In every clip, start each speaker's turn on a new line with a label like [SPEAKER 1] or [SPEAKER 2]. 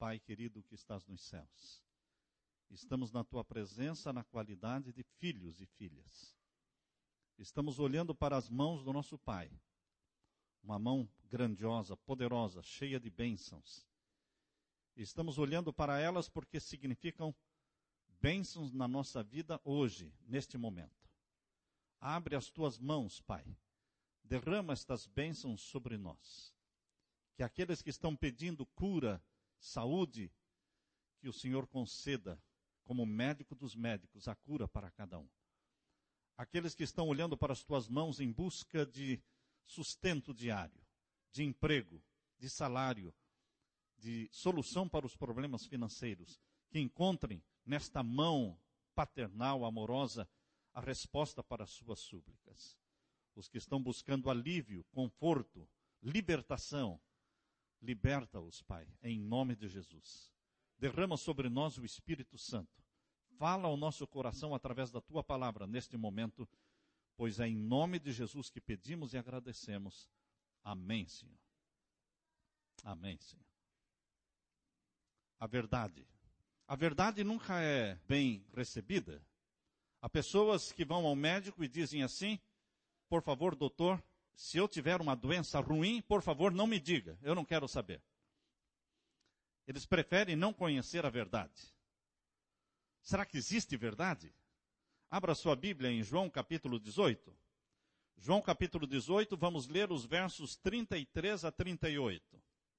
[SPEAKER 1] Pai querido que estás nos céus. Estamos na tua presença na qualidade de filhos e filhas. Estamos olhando para as mãos do nosso Pai. Uma mão grandiosa, poderosa, cheia de bênçãos. Estamos olhando para elas porque significam bênçãos na nossa vida hoje, neste momento. Abre as tuas mãos, Pai. Derrama estas bênçãos sobre nós. Que aqueles que estão pedindo cura, saúde, que o Senhor conceda, como médico dos médicos, a cura para cada um. Aqueles que estão olhando para as tuas mãos em busca de sustento diário, de emprego, de salário, de solução para os problemas financeiros, que encontrem nesta mão paternal, amorosa, a resposta para as suas súplicas. Os que estão buscando alívio, conforto, libertação, liberta-os, Pai, em nome de Jesus. Derrama sobre nós o Espírito Santo. Fala ao nosso coração através da Tua palavra neste momento, pois é em nome de Jesus que pedimos e agradecemos. Amém, Senhor. Amém, Senhor. A verdade nunca é bem recebida. Há pessoas que vão ao médico e dizem assim: por favor, doutor, se eu tiver uma doença ruim, por favor, não me diga, eu não quero saber. Eles preferem não conhecer a verdade. Será que existe verdade? Abra sua Bíblia em João capítulo 18. João capítulo 18, vamos ler os versos 33 a 38.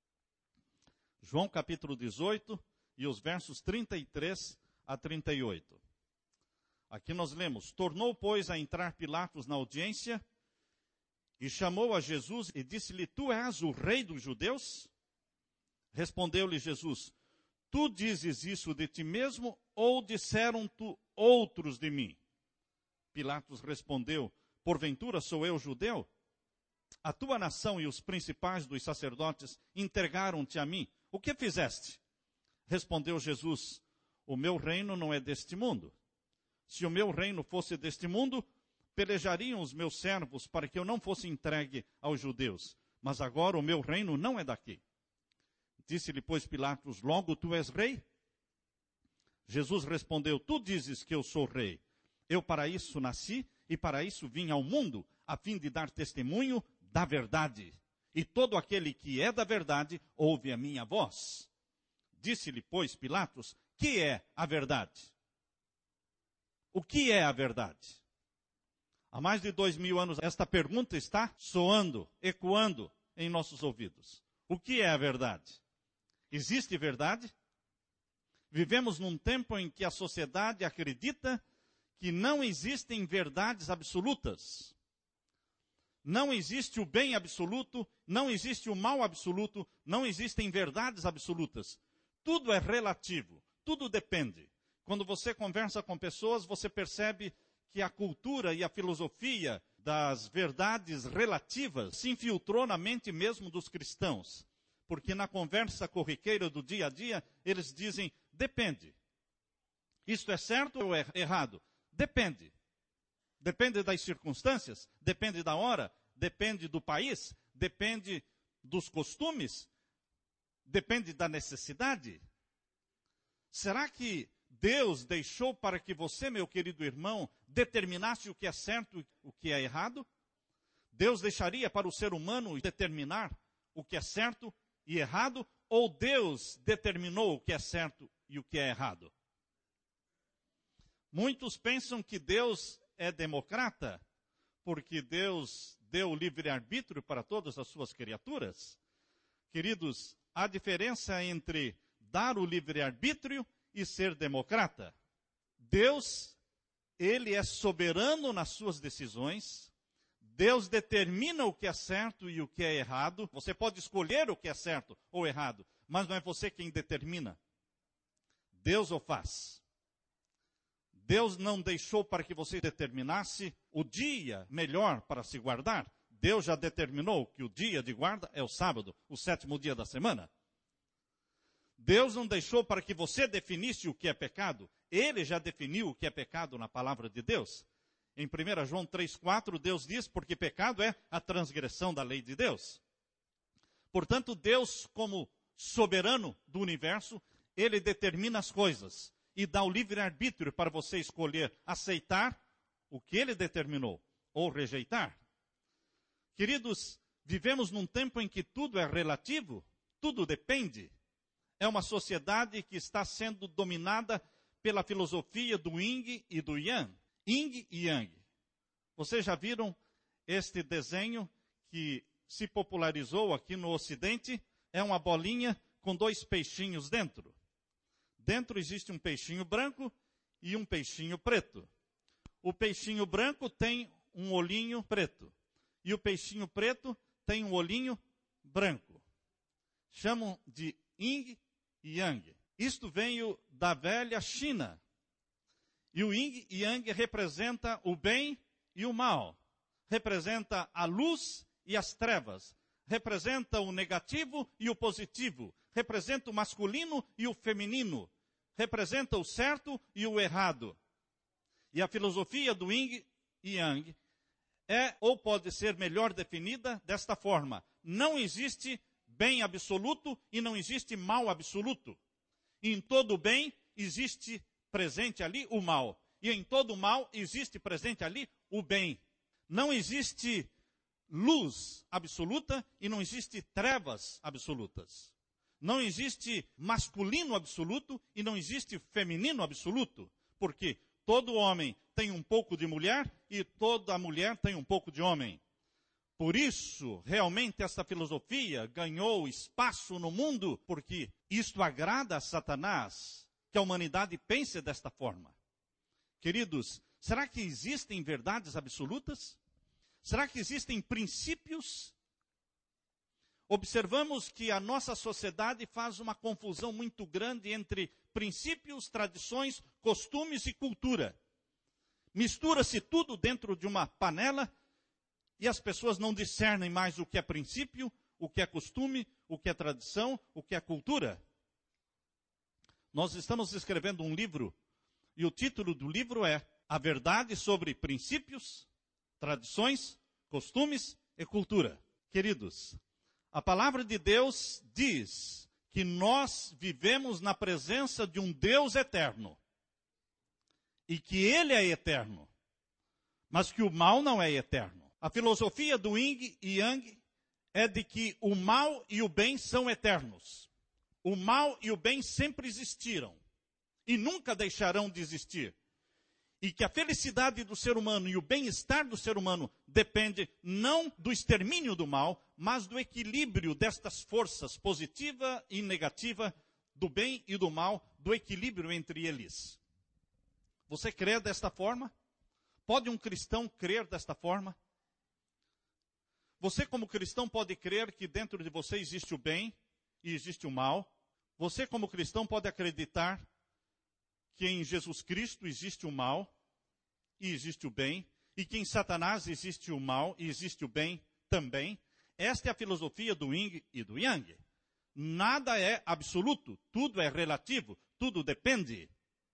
[SPEAKER 1] João capítulo 18 e os versos 33 a 38. Aqui nós lemos: tornou, pois, a entrar Pilatos na audiência e chamou a Jesus e disse-lhe: tu és o rei dos judeus? Respondeu-lhe Jesus: tu dizes isso de ti mesmo ou disseram-te outros de mim? Pilatos respondeu: porventura sou eu judeu? A tua nação e os principais dos sacerdotes entregaram-te a mim. O que fizeste? Respondeu Jesus: o meu reino não é deste mundo. Se o meu reino fosse deste mundo, pelejariam os meus servos para que eu não fosse entregue aos judeus. Mas agora o meu reino não é daqui. Disse-lhe, pois, Pilatos: logo tu és rei? Jesus respondeu: tu dizes que eu sou rei. Eu para isso nasci e para isso vim ao mundo, a fim de dar testemunho da verdade. E todo aquele que é da verdade ouve a minha voz. Disse-lhe, pois, Pilatos: que é a verdade? O que é a verdade? Há mais de 2000 anos esta pergunta está soando, ecoando em nossos ouvidos. O que é a verdade? Existe verdade? Vivemos num tempo em que a sociedade acredita que não existem verdades absolutas. Não existe o bem absoluto, não existe o mal absoluto, não existem verdades absolutas. Tudo é relativo, tudo depende. Quando você conversa com pessoas, você percebe que a cultura e a filosofia das verdades relativas se infiltrou na mente mesmo dos cristãos. Porque na conversa corriqueira do dia a dia, eles dizem: depende. Isto é certo ou é errado? Depende. Depende das circunstâncias, depende da hora, depende do país, depende dos costumes, depende da necessidade. Será que Deus deixou para que você, meu querido irmão, determinasse o que é certo e o que é errado? Deus deixaria para o ser humano determinar o que é certo e errado? Ou Deus determinou o que é certo e o que é errado? Muitos pensam que Deus é democrata, porque Deus deu livre-arbítrio para todas as suas criaturas. Queridos, há diferença entre dar o livre-arbítrio e ser democrata. Deus, Ele é soberano nas suas decisões. Deus determina o que é certo e o que é errado. Você pode escolher o que é certo ou errado, mas não é você quem determina. Deus o faz. Deus não deixou para que você determinasse o dia melhor para se guardar. Deus já determinou que o dia de guarda é o sábado, o 7º dia da semana. Deus não deixou para que você definisse o que é pecado. Ele já definiu o que é pecado na palavra de Deus. Em 1 João 3,4, Deus diz: porque pecado é a transgressão da lei de Deus. Portanto, Deus, como soberano do universo, ele determina as coisas e dá o livre-arbítrio para você escolher aceitar o que ele determinou ou rejeitar. Queridos, vivemos num tempo em que tudo é relativo, tudo depende. É uma sociedade que está sendo dominada pela filosofia do Yin e do Yang. Yin e Yang. Vocês já viram este desenho que se popularizou aqui no Ocidente? É uma bolinha com 2 peixinhos dentro. Dentro existe um peixinho branco e um peixinho preto. O peixinho branco tem um olhinho preto. E o peixinho preto tem um olhinho branco. Chamam de Yin e Yang. Isto veio da velha China. E o Yin e Yang representa o bem e o mal. Representa a luz e as trevas. Representa o negativo e o positivo. Representa o masculino e o feminino. Representa o certo e o errado. E a filosofia do Yin e Yang é, ou pode ser melhor definida desta forma: não existe bem absoluto e não existe mal absoluto. E em todo bem existe presente ali o mal. E em todo mal existe presente ali o bem. Não existe luz absoluta e não existe trevas absolutas. Não existe masculino absoluto e não existe feminino absoluto. Porque todo homem tem um pouco de mulher e toda mulher tem um pouco de homem. Por isso, realmente, esta filosofia ganhou espaço no mundo, porque isto agrada a Satanás, que a humanidade pense desta forma. Queridos, será que existem verdades absolutas? Será que existem princípios? Observamos que a nossa sociedade faz uma confusão muito grande entre princípios, tradições, costumes e cultura. Mistura-se tudo dentro de uma panela e as pessoas não discernem mais o que é princípio, o que é costume, o que é tradição, o que é cultura. Nós estamos escrevendo um livro e o título do livro é A Verdade sobre Princípios, Tradições, Costumes e Cultura. Queridos, a palavra de Deus diz que nós vivemos na presença de um Deus eterno. E que ele é eterno. Mas que o mal não é eterno. A filosofia do Yin e Yang é de que o mal e o bem são eternos. O mal e o bem sempre existiram. E nunca deixarão de existir. E que a felicidade do ser humano e o bem-estar do ser humano depende não do extermínio do mal, mas do equilíbrio destas forças positiva e negativa, do bem e do mal, do equilíbrio entre eles. Você crê desta forma? Pode um cristão crer desta forma? Você como cristão pode crer que dentro de você existe o bem e existe o mal? Você como cristão pode acreditar que em Jesus Cristo existe o mal e existe o bem, e que em Satanás existe o mal e existe o bem também? Esta é a filosofia do Yin e do Yang. Nada é absoluto, tudo é relativo, tudo depende.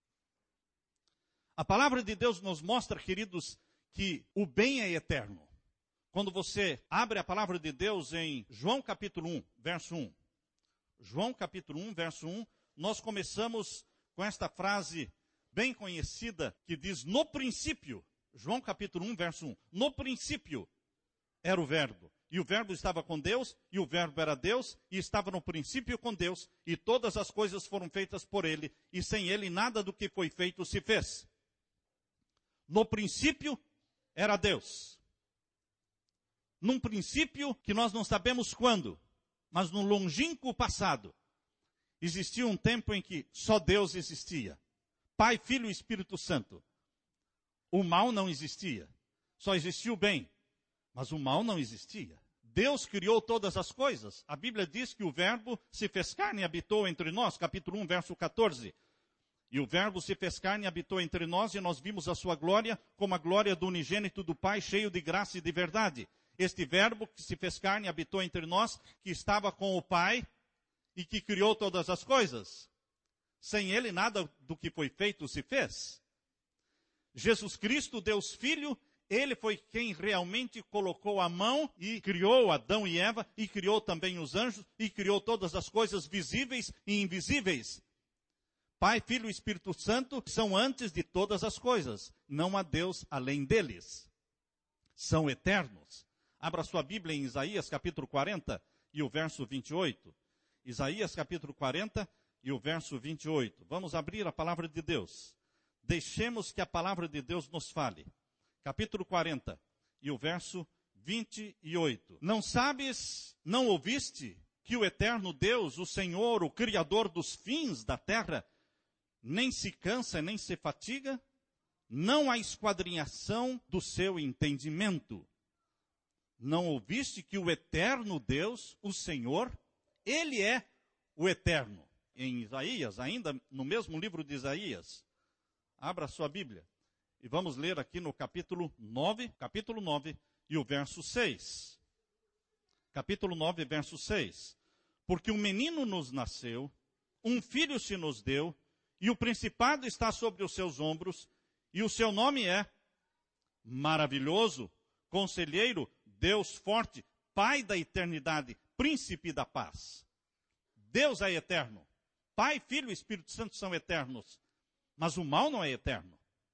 [SPEAKER 1] A palavra de Deus nos mostra, queridos, que o bem é eterno. Quando você abre a palavra de Deus em João capítulo 1, verso 1. João capítulo 1, verso 1, nós começamos com esta frase bem conhecida que diz: no princípio, João capítulo 1, verso 1, no princípio era o verbo. E o verbo estava com Deus, e o verbo era Deus, e estava no princípio com Deus, e todas as coisas foram feitas por ele, e sem ele nada do que foi feito se fez. No princípio era Deus. Num princípio que nós não sabemos quando, mas no longínquo passado, existia um tempo em que só Deus existia. Pai, Filho e Espírito Santo. O mal não existia. Só existia o bem. Mas o mal não existia. Deus criou todas as coisas. A Bíblia diz que o verbo se fez carne e habitou entre nós. Capítulo 1, verso 14. E o verbo se fez carne e habitou entre nós, e nós vimos a sua glória como a glória do unigênito do Pai, cheio de graça e de verdade. Este verbo que se fez carne e habitou entre nós, que estava com o Pai e que criou todas as coisas. Sem ele nada do que foi feito se fez. Jesus Cristo, Deus Filho, Ele foi quem realmente colocou a mão e criou Adão e Eva, e criou também os anjos, e criou todas as coisas visíveis e invisíveis. Pai, Filho e Espírito Santo são antes de todas as coisas. Não há Deus além deles. São eternos. Abra sua Bíblia em Isaías capítulo 40 e o verso 28. Isaías capítulo 40 e o verso 28. Vamos abrir a palavra de Deus. Deixemos que a palavra de Deus nos fale. Capítulo 40 e o verso 28. Não sabes, não ouviste que o eterno Deus, o Senhor, o Criador dos fins da terra, nem se cansa, nem se fatiga? Não há esquadrinhação do seu entendimento. Não ouviste que o eterno Deus, o Senhor, Ele é o eterno. Em Isaías, ainda no mesmo livro de Isaías, abra sua Bíblia. E vamos ler aqui no capítulo 9 e o verso 6. Capítulo 9, verso 6. Porque um menino nos nasceu, um filho se nos deu, e o principado está sobre os seus ombros, e o seu nome é Maravilhoso, Conselheiro, Deus Forte, Pai da Eternidade, Príncipe da Paz. Deus é eterno. Pai, Filho e Espírito Santo são eternos. Mas o mal não é eterno.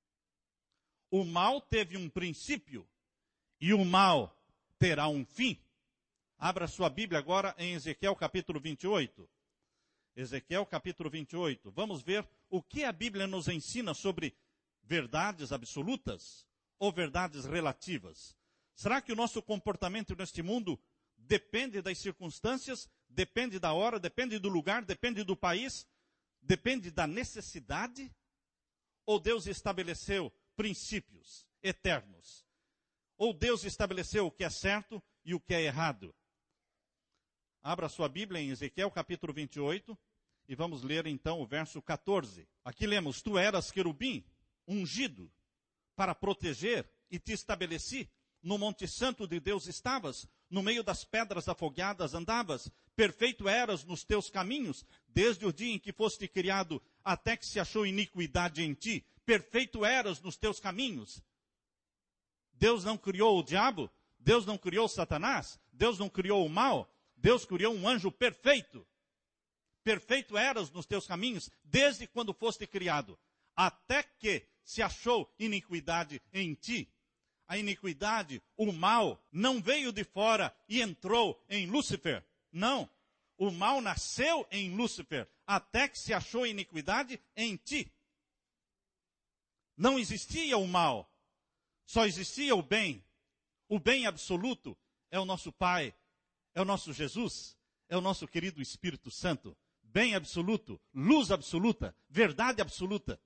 [SPEAKER 1] O mal teve um princípio e o mal terá um fim. Abra sua Bíblia agora em Ezequiel capítulo 28. Ezequiel capítulo 28. Vamos ver o que a Bíblia nos ensina sobre verdades absolutas ou verdades relativas. Será que o nosso comportamento neste mundo depende das circunstâncias, depende da hora, depende do lugar, depende do país, depende da necessidade? Ou Deus estabeleceu princípios eternos? Ou Deus estabeleceu o que é certo e o que é errado? Abra sua Bíblia em Ezequiel capítulo 28 e vamos ler então o verso 14. Aqui lemos: Tu eras querubim, ungido, para proteger, e te estabeleci. No monte santo de Deus estavas, no meio das pedras afogueadas andavas. Perfeito eras nos teus caminhos, desde o dia em que foste criado, até que se achou iniquidade em ti. Perfeito eras nos teus caminhos. Deus não criou o diabo, Deus não criou Satanás, Deus não criou o mal, Deus criou um anjo perfeito. Perfeito eras nos teus caminhos, desde quando foste criado, até que se achou iniquidade em ti. A iniquidade, o mal, não veio de fora e entrou em Lúcifer. Não, o mal nasceu em Lúcifer, até que se achou iniquidade em ti. Não existia o mal, só existia o bem. O bem absoluto é o nosso Pai, é o nosso Jesus, é o nosso querido Espírito Santo. Bem absoluto, luz absoluta, verdade absoluta.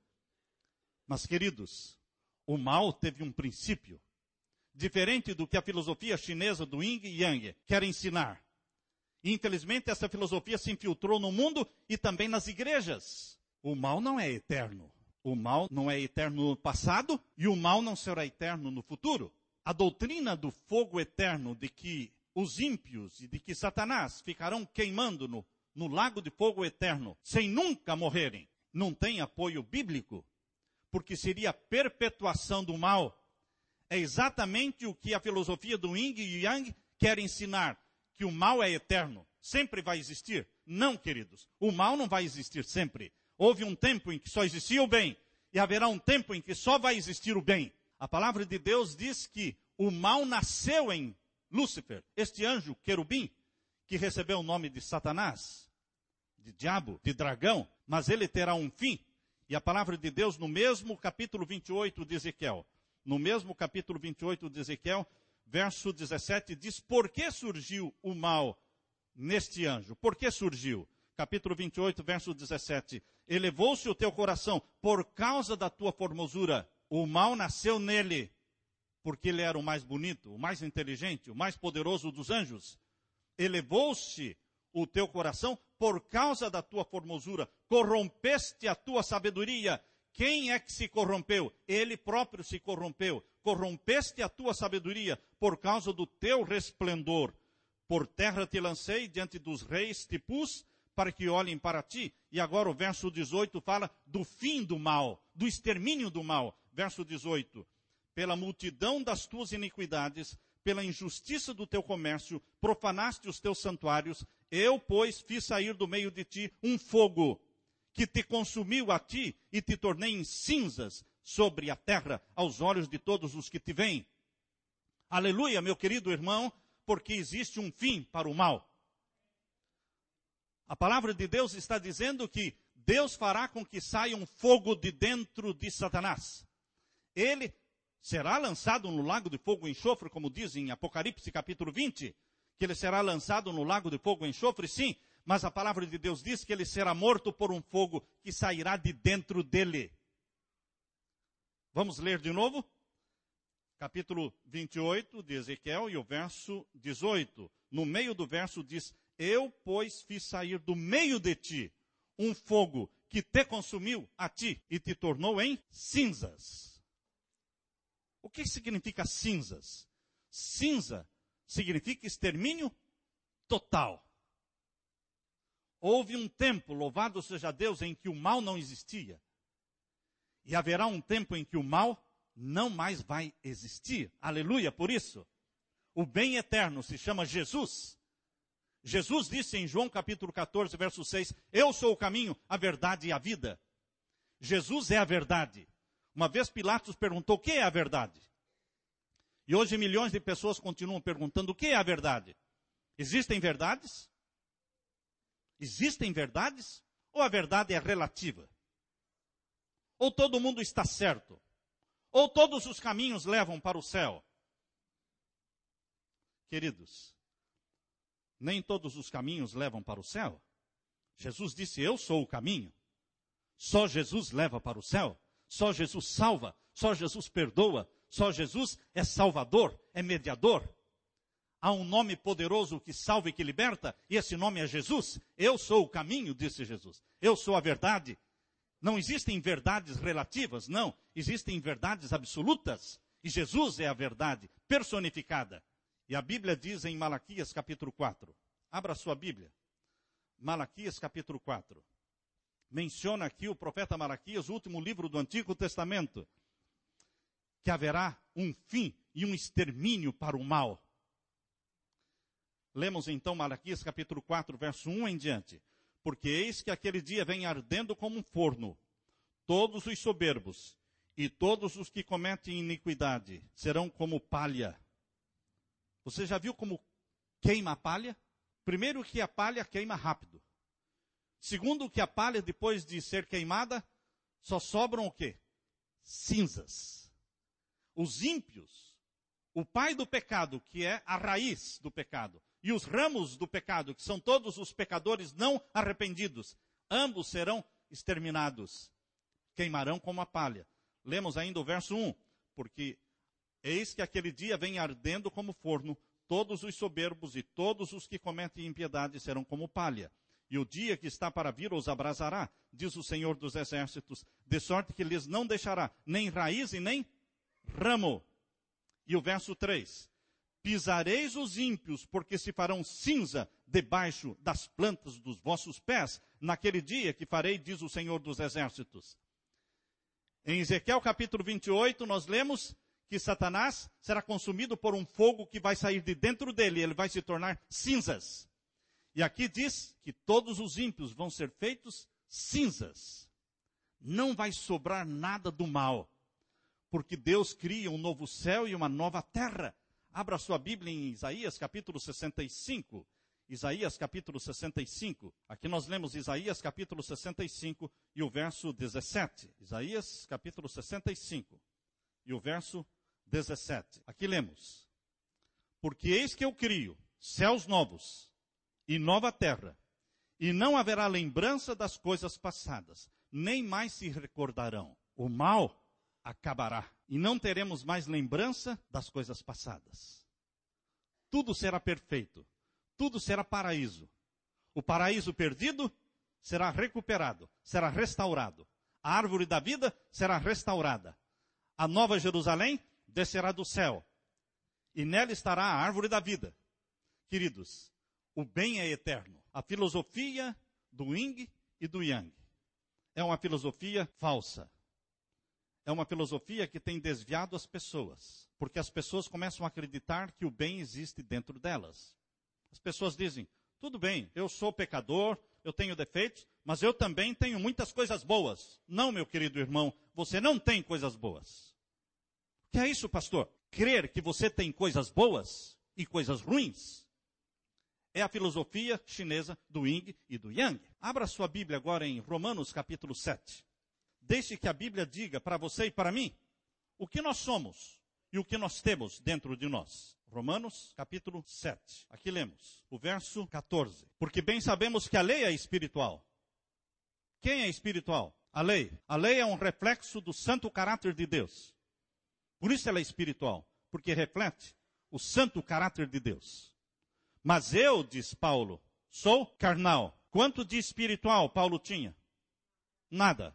[SPEAKER 1] Mas, queridos, o mal teve um princípio, diferente do que a filosofia chinesa do Yin e Yang quer ensinar. E, infelizmente, essa filosofia se infiltrou no mundo e também nas igrejas. O mal não é eterno. O mal não é eterno no passado e o mal não será eterno no futuro. A doutrina do fogo eterno, de que os ímpios e de que Satanás ficarão queimando no lago de fogo eterno, sem nunca morrerem, não tem apoio bíblico, porque seria a perpetuação do mal. É exatamente o que a filosofia do Yin e Yang quer ensinar, que o mal é eterno, sempre vai existir. Não, queridos, o mal não vai existir sempre. Houve um tempo em que só existia o bem, e haverá um tempo em que só vai existir o bem. A palavra de Deus diz que o mal nasceu em Lúcifer, este anjo querubim, que recebeu o nome de Satanás, de diabo, de dragão, mas ele terá um fim. E a palavra de Deus, no mesmo capítulo 28 de Ezequiel, no mesmo capítulo 28 de Ezequiel, verso 17, diz: por que surgiu o mal neste anjo? Por que surgiu? Capítulo 28, verso 17. Elevou-se o teu coração por causa da tua formosura. O mal nasceu nele, porque ele era o mais bonito, o mais inteligente, o mais poderoso dos anjos. Elevou-se o teu coração por causa da tua formosura. Corrompeste a tua sabedoria. Quem é que se corrompeu? Ele próprio se corrompeu. Corrompeste a tua sabedoria por causa do teu resplendor. Por terra te lancei, diante dos reis te pus, para que olhem para ti. E agora o verso 18 fala do fim do mal, do extermínio do mal. Verso 18. pela multidão das tuas iniquidades, pela injustiça do teu comércio, profanaste os teus santuários. Eu, pois, fiz sair do meio de ti um fogo que te consumiu a ti e te tornei em cinzas sobre a terra aos olhos de todos os que te veem. Aleluia, meu querido irmão, porque existe um fim para o mal. A palavra de Deus está dizendo que Deus fará com que saia um fogo de dentro de Satanás. Ele será lançado no lago de fogo e enxofre, como diz em Apocalipse capítulo 20, que ele será lançado no lago de fogo e enxofre, sim, mas a palavra de Deus diz que ele será morto por um fogo que sairá de dentro dele. Vamos ler de novo? Capítulo 28 de Ezequiel e o verso 18. No meio do verso diz: eu, pois, fiz sair do meio de ti um fogo que te consumiu a ti e te tornou em cinzas. O que significa cinzas? Cinza significa extermínio total. Houve um tempo, louvado seja Deus, em que o mal não existia. E haverá um tempo em que o mal não mais vai existir. Aleluia, por isso. O bem eterno se chama Jesus. Jesus disse em João capítulo 14, verso 6, eu sou o caminho, a verdade e a vida. Jesus é a verdade. Uma vez Pilatos perguntou, o que é a verdade? E hoje milhões de pessoas continuam perguntando, o que é a verdade? Existem verdades? Existem verdades? Ou a verdade é relativa? Ou todo mundo está certo? Ou todos os caminhos levam para o céu? Queridos, nem todos os caminhos levam para o céu. Jesus disse, eu sou o caminho. Só Jesus leva para o céu. Só Jesus salva. Só Jesus perdoa. Só Jesus é salvador, é mediador. Há um nome poderoso que salva e que liberta, e esse nome é Jesus. Eu sou o caminho, disse Jesus. Eu sou a verdade. Não existem verdades relativas, não. Existem verdades absolutas. E Jesus é a verdade personificada. E a Bíblia diz em Malaquias capítulo 4. Abra sua Bíblia. Malaquias capítulo 4. Menciona aqui o profeta Malaquias, o último livro do Antigo Testamento, que haverá um fim e um extermínio para o mal. Lemos então Malaquias capítulo 4, verso 1 em diante. Porque eis que aquele dia vem ardendo como um forno. Todos os soberbos e todos os que cometem iniquidade serão como palha. Você já viu como queima a palha? Primeiro que a palha queima rápido. Segundo que a palha, depois de ser queimada, só sobram o quê? Cinzas. Os ímpios, o pai do pecado, que é a raiz do pecado, e os ramos do pecado, que são todos os pecadores não arrependidos, ambos serão exterminados. Queimarão como a palha. Lemos ainda o verso 1. Porque eis que aquele dia vem ardendo como forno, todos os soberbos e todos os que cometem impiedade serão como palha. E o dia que está para vir os abrasará, diz o Senhor dos Exércitos, de sorte que lhes não deixará nem raiz e nem ramo. E o verso 3. Pisareis os ímpios, porque se farão cinza debaixo das plantas dos vossos pés, naquele dia que farei, diz o Senhor dos Exércitos. Em Ezequiel capítulo 28, nós lemos que Satanás será consumido por um fogo que vai sair de dentro dele, ele vai se tornar cinzas. E aqui diz que todos os ímpios vão ser feitos cinzas. Não vai sobrar nada do mal, porque Deus cria um novo céu e uma nova terra. Abra sua Bíblia em Isaías capítulo 65. Isaías capítulo 65. Aqui nós lemos Isaías capítulo 65 e o verso 17. Isaías capítulo 65 e o verso 17. Aqui lemos. Porque eis que eu crio céus novos e nova terra, e não haverá lembrança das coisas passadas, nem mais se recordarão. O mal acabará, e não teremos mais lembrança das coisas passadas. Tudo será perfeito, tudo será paraíso. O paraíso perdido será recuperado, será restaurado. A árvore da vida será restaurada. A nova Jerusalém descerá do céu, e nela estará a árvore da vida. Queridos, o bem é eterno. A filosofia do yin e do yang é uma filosofia falsa. é uma filosofia que tem desviado as pessoas, porque as pessoas começam a acreditar que o bem existe dentro delas. As pessoas dizem, tudo bem, eu sou pecador, eu tenho defeitos, mas eu também tenho muitas coisas boas. Não, meu querido irmão, você não tem coisas boas. O que é isso, pastor? Crer que você tem coisas boas e coisas ruins é a filosofia chinesa do Yin e do Yang. Abra sua Bíblia agora em Romanos capítulo 7. Deixe que a Bíblia diga para você e para mim o que nós somos e o que nós temos dentro de nós. Romanos capítulo 7. Aqui lemos o verso 14. Porque bem sabemos que a lei é espiritual. Quem é espiritual? A lei. A lei é um reflexo do santo caráter de Deus. Por isso ela é espiritual, porque reflete o santo caráter de Deus. Mas eu, diz Paulo, sou carnal. Quanto de espiritual Paulo tinha? Nada.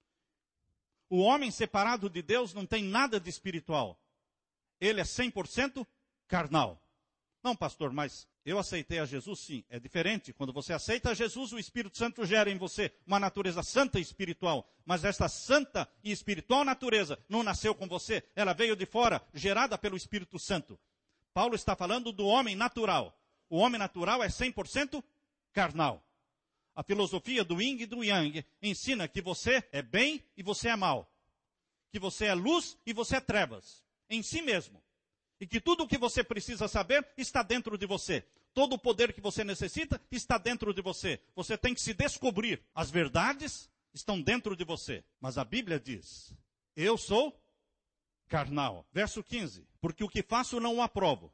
[SPEAKER 1] O homem separado de Deus não tem nada de espiritual. Ele é 100% carnal. Não, pastor, mas eu aceitei a Jesus, sim. É diferente. Quando você aceita a Jesus, o Espírito Santo gera em você uma natureza santa e espiritual. Mas esta santa e espiritual natureza não nasceu com você. Ela veio de fora, gerada pelo Espírito Santo. Paulo está falando do homem natural. O homem natural é 100% carnal. A filosofia do Yin e do Yang ensina que você é bem e você é mal. Que você é luz e você é trevas. Em si mesmo. E que tudo o que você precisa saber está dentro de você. Todo o poder que você necessita está dentro de você. Você tem que se descobrir. As verdades estão dentro de você. Mas a Bíblia diz, eu sou carnal. Verso 15. Porque o que faço não o aprovo.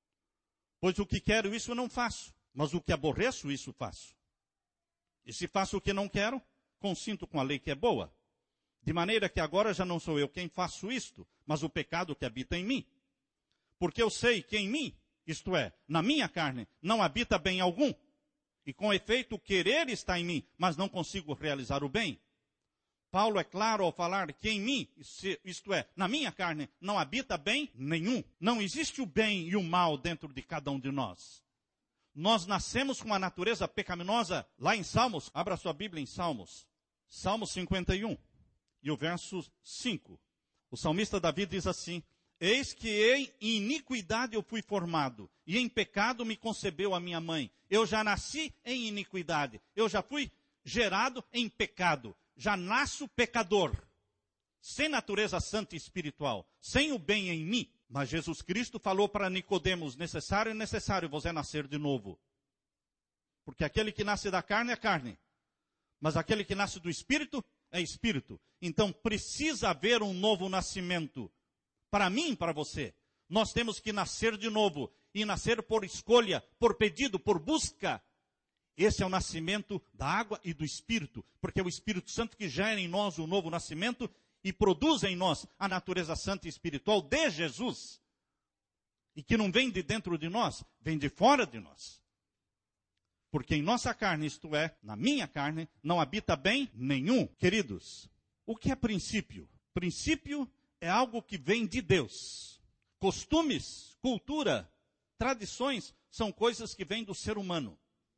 [SPEAKER 1] Pois o que quero, isso não faço. Mas o que aborreço, isso faço. E se faço o que não quero, consinto com a lei que é boa. De maneira que agora já não sou eu quem faço isto, mas o pecado que habita em mim. Porque eu sei que em mim, isto é, na minha carne, não habita bem algum. E com efeito, o querer está em mim, mas não consigo realizar o bem. Paulo é claro ao falar que em mim, isto é, na minha carne, não habita bem nenhum. Não existe o bem e o mal dentro de cada um de nós. Nós nascemos com uma natureza pecaminosa. Lá em Salmos, abra sua Bíblia em Salmos. Salmos 51 e o verso 5. O salmista Davi diz assim, eis que em iniquidade eu fui formado, e em pecado me concebeu a minha mãe. Eu já nasci em iniquidade, eu já fui gerado em pecado, já nasço pecador, sem natureza santa e espiritual, sem o bem em mim. Mas Jesus Cristo falou para Nicodemos, necessário você nascer de novo. Porque aquele que nasce da carne é carne, mas aquele que nasce do Espírito é Espírito. Então precisa haver um novo nascimento. Para mim, para você, nós temos que nascer de novo. E nascer por escolha, por pedido, por busca. Esse é o nascimento da água e do Espírito. Porque é o Espírito Santo que gera em nós o novo nascimento e produz em nós a natureza santa e espiritual de Jesus. E que não vem de dentro de nós, vem de fora de nós. Porque em nossa carne, isto é, na minha carne, não habita bem nenhum. Queridos, o que é princípio? Princípio é algo que vem de Deus. Costumes, cultura, tradições são coisas que vêm do ser humano.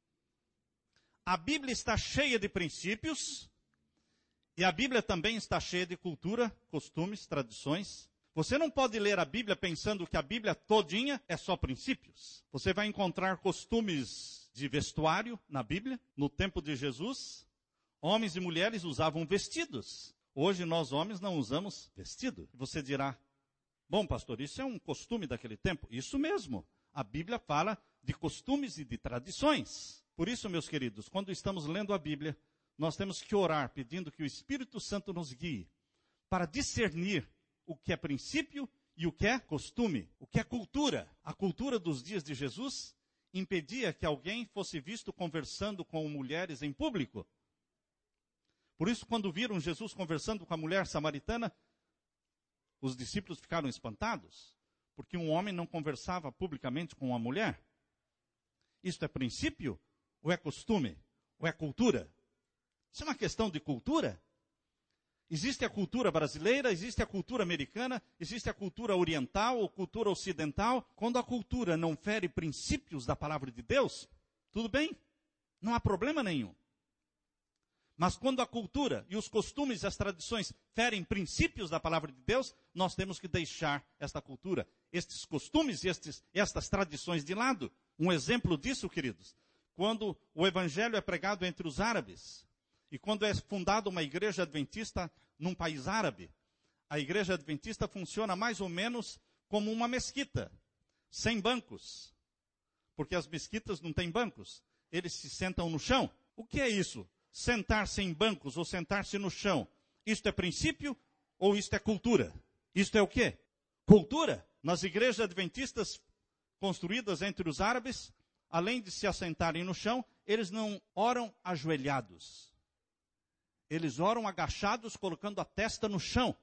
[SPEAKER 1] A Bíblia está cheia de princípios e a Bíblia também está cheia de cultura, costumes, tradições. Você não pode ler a Bíblia pensando que a Bíblia todinha é só princípios. Você vai encontrar costumes de vestuário na Bíblia. No tempo de Jesus, homens e mulheres usavam vestidos. Hoje nós homens não usamos vestido. Você dirá, bom pastor, isso é um costume daquele tempo. Isso mesmo. A Bíblia fala de costumes e de tradições. Por isso, meus queridos, quando estamos lendo a Bíblia, nós temos que orar pedindo que o Espírito Santo nos guie para discernir o que é princípio e o que é costume, o que é cultura. A cultura dos dias de Jesus impedia que alguém fosse visto conversando com mulheres em público. Por isso, quando viram Jesus conversando com a mulher samaritana, os discípulos ficaram espantados, porque um homem não conversava publicamente com uma mulher. Isto é princípio ou é costume? Ou é cultura? Isso é uma questão de cultura. Existe a cultura brasileira, existe a cultura americana, existe a cultura oriental ou cultura ocidental. Quando a cultura não fere princípios da palavra de Deus, tudo bem, não há problema nenhum. Mas quando a cultura e os costumes e as tradições ferem princípios da palavra de Deus, nós temos que deixar esta cultura, estes costumes e estas tradições de lado. Um exemplo disso, queridos, quando o evangelho é pregado entre os árabes, e quando é fundada uma igreja adventista num país árabe, a igreja adventista funciona mais ou menos como uma mesquita, sem bancos. Porque as mesquitas não têm bancos, eles se sentam no chão. O que é isso? Sentar-se em bancos ou sentar-se no chão. Isto é princípio ou isto é cultura? Isto é o quê? Cultura. Nas igrejas adventistas construídas entre os árabes, além de se assentarem no chão, eles não oram ajoelhados. Eles oram agachados, colocando a testa no chão.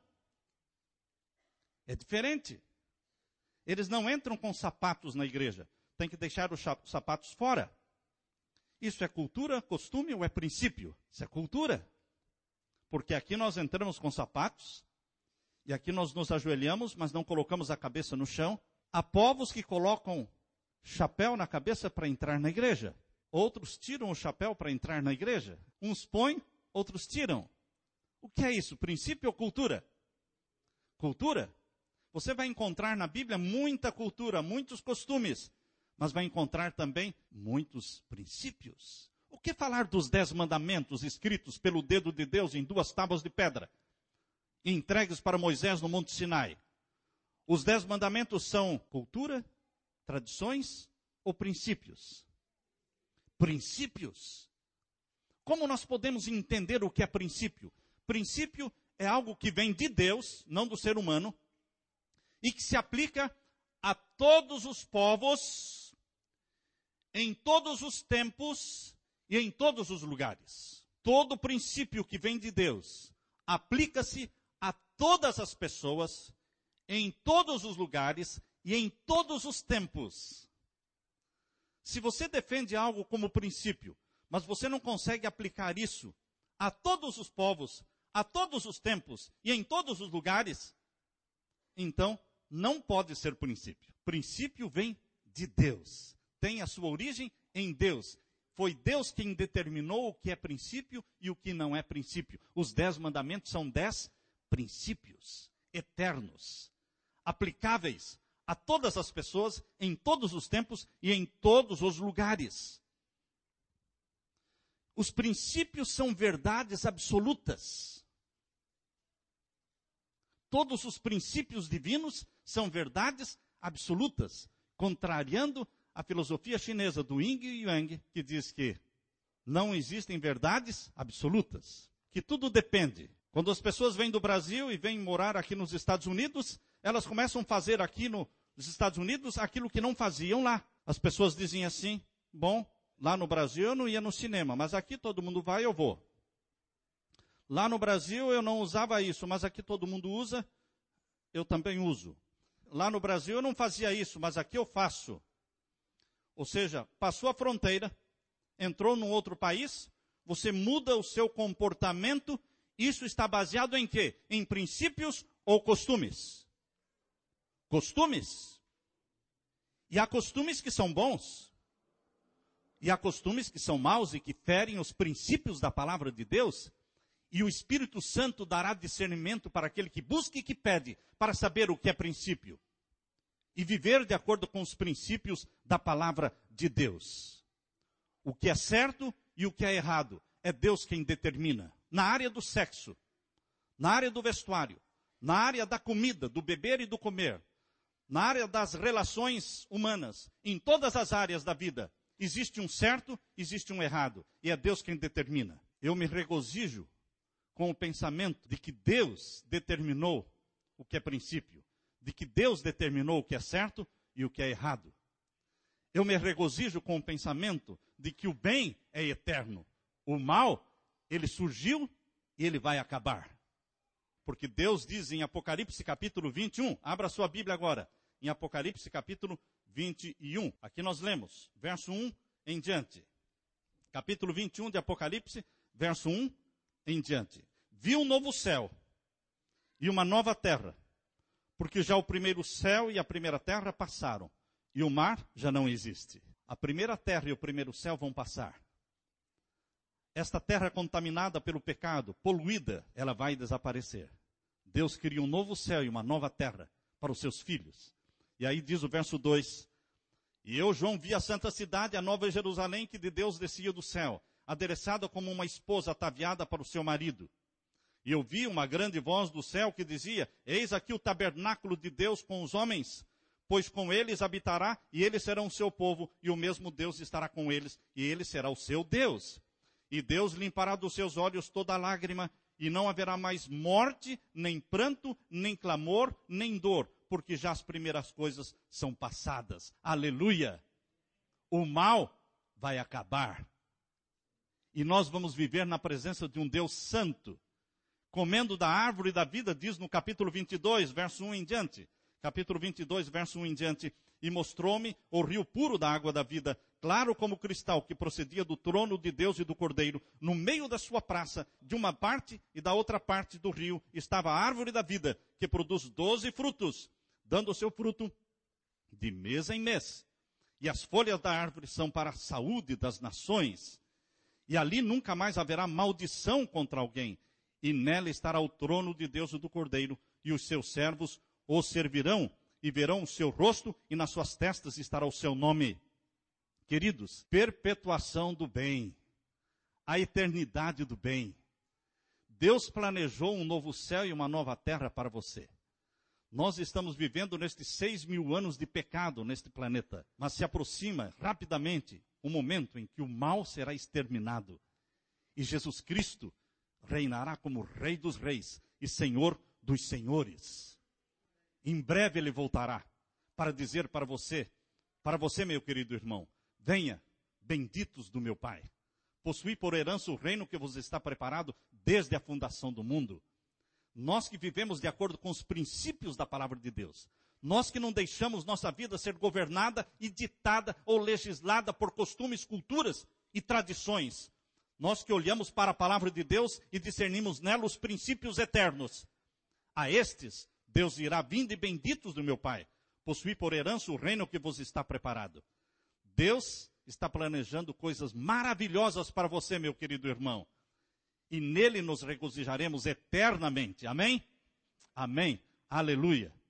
[SPEAKER 1] É diferente. Eles não entram com sapatos na igreja. Tem que deixar os sapatos fora. Isso é cultura, costume ou é princípio? Isso é cultura. Porque aqui nós entramos com sapatos, e aqui nós nos ajoelhamos, mas não colocamos a cabeça no chão. Há povos que colocam chapéu na cabeça para entrar na igreja. Outros tiram o chapéu para entrar na igreja. Uns põem, outros tiram. O que é isso? Princípio ou cultura? Cultura. Você vai encontrar na Bíblia muita cultura, muitos costumes, mas vai encontrar também muitos princípios. O que falar dos 10 mandamentos escritos pelo dedo de Deus em 2 tábuas de pedra, entregues para Moisés no Monte Sinai? Os 10 mandamentos são cultura, tradições ou princípios? Princípios. Como nós podemos entender o que é princípio? Princípio é algo que vem de Deus, não do ser humano, e que se aplica a todos os povos, em todos os tempos e em todos os lugares. Todo princípio que vem de Deus aplica-se a todas as pessoas, em todos os lugares e em todos os tempos. Se você defende algo como princípio, mas você não consegue aplicar isso a todos os povos, a todos os tempos e em todos os lugares, então não pode ser princípio. Princípio vem de Deus. Tem a sua origem em Deus. Foi Deus quem determinou o que é princípio e o que não é princípio. Os 10 mandamentos são 10 princípios eternos, aplicáveis a todas as pessoas, em todos os tempos e em todos os lugares. Os princípios são verdades absolutas. Todos os princípios divinos são verdades absolutas, contrariando a filosofia chinesa do Yin e Yang, que diz que não existem verdades absolutas, que tudo depende. Quando as pessoas vêm do Brasil e vêm morar aqui nos Estados Unidos, elas começam a fazer aqui nos Estados Unidos aquilo que não faziam lá. As pessoas dizem assim, bom, lá no Brasil eu não ia no cinema, mas aqui todo mundo vai, eu vou. Lá no Brasil eu não usava isso, mas aqui todo mundo usa, eu também uso. Lá no Brasil eu não fazia isso, mas aqui eu faço. Ou seja, passou a fronteira, entrou num outro país, você muda o seu comportamento. Isso está baseado em quê? Em princípios ou costumes? Costumes. E há costumes que são bons. E há costumes que são maus e que ferem os princípios da palavra de Deus. E o Espírito Santo dará discernimento para aquele que busca e que pede, para saber o que é princípio. E viver de acordo com os princípios da palavra de Deus. O que é certo e o que é errado, é Deus quem determina. Na área do sexo, na área do vestuário, na área da comida, do beber e do comer, na área das relações humanas, em todas as áreas da vida, existe um certo, existe um errado, e é Deus quem determina. Eu me regozijo com o pensamento de que Deus determinou o que é princípio, de que Deus determinou o que é certo e o que é errado. Eu me regozijo com o pensamento de que o bem é eterno, o mal, ele surgiu e ele vai acabar. Porque Deus diz em Apocalipse capítulo 21, abra sua Bíblia agora, em Apocalipse capítulo 21, aqui nós lemos, verso 1 em diante. Capítulo 21 de Apocalipse, verso 1 em diante. Vi um novo céu e uma nova terra, porque já o primeiro céu e a primeira terra passaram, e o mar já não existe. A primeira terra e o primeiro céu vão passar. esta terra contaminada pelo pecado, poluída, ela vai desaparecer. Deus cria um novo céu e uma nova terra para os seus filhos. E aí diz o verso 2, e eu, João, vi a santa cidade, a nova Jerusalém, que de Deus descia do céu, adereçada como uma esposa ataviada para o seu marido. E eu vi uma grande voz do céu que dizia, eis aqui o tabernáculo de Deus com os homens, pois com eles habitará, e eles serão o seu povo, e o mesmo Deus estará com eles, e ele será o seu Deus. E Deus limpará dos seus olhos toda lágrima, e não haverá mais morte, nem pranto, nem clamor, nem dor, porque já as primeiras coisas são passadas. Aleluia! O mal vai acabar. E nós vamos viver na presença de um Deus santo, comendo da árvore da vida, diz no capítulo 22, verso 1 em diante. Capítulo 22, verso 1 em diante. E mostrou-me o rio puro da água da vida, claro como cristal, que procedia do trono de Deus e do Cordeiro. No meio da sua praça, de uma parte e da outra parte do rio, estava a árvore da vida, que produz 12 frutos, dando o seu fruto de mês em mês. E as folhas da árvore são para a saúde das nações. E ali nunca mais haverá maldição contra alguém. E nela estará o trono de Deus e do Cordeiro, e os seus servos o servirão, e verão o seu rosto, e nas suas testas estará o seu nome. Queridos, perpetuação do bem, a eternidade do bem. Deus planejou um novo céu e uma nova terra para você. Nós estamos vivendo nestes 6.000 anos de pecado neste planeta, mas se aproxima rapidamente o momento em que o mal será exterminado. E Jesus Cristo reinará como Rei dos Reis e Senhor dos Senhores. Em breve Ele voltará para dizer para você, meu querido irmão, venha, benditos do meu Pai. Possui por herança o reino que vos está preparado desde a fundação do mundo. Nós que vivemos de acordo com os princípios da palavra de Deus, nós que não deixamos nossa vida ser governada e ditada ou legislada por costumes, culturas e tradições, nós que olhamos para a palavra de Deus e discernimos nela os princípios eternos, a estes Deus dirá, vinde benditos do meu Pai, possui por herança o reino que vos está preparado. Deus está planejando coisas maravilhosas para você, meu querido irmão. E nele nos regozijaremos eternamente. Amém? Amém. Aleluia.